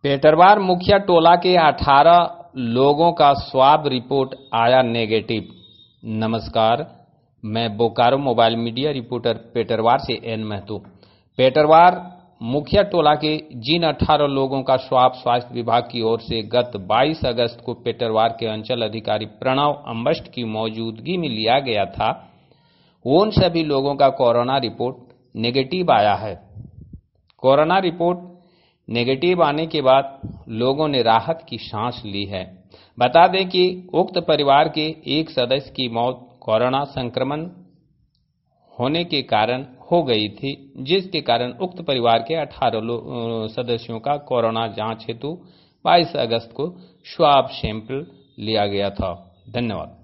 पेटरवार मुखिया टोला के 18 लोगों का स्वाब रिपोर्ट आया नेगेटिव। नमस्कार, मैं Bokaro mobile media reporter Petarwar से एन महतो। पेटरवार मुखिया टोला के जिन 18 लोगों का स्वाब स्वास्थ्य विभाग की ओर से गत 22 अगस्त को पेटरवार के अंचल अधिकारी प्रणव अम्बष्ट की मौजूदगी में लिया गया था, उन सभी लोगों का कोरोना रिपोर्ट नेगेटिव आया है। कोरोना रिपोर्ट नेगेटिव आने के बाद लोगों ने राहत की सांस ली है। बता दें कि उक्त परिवार के एक सदस्य की मौत कोरोना संक्रमण होने के कारण हो गई थी, जिसके कारण उक्त परिवार के 18 सदस्यों का कोरोना जांच हेतु 22 अगस्त को स्वाब सैंपल लिया गया था। धन्यवाद।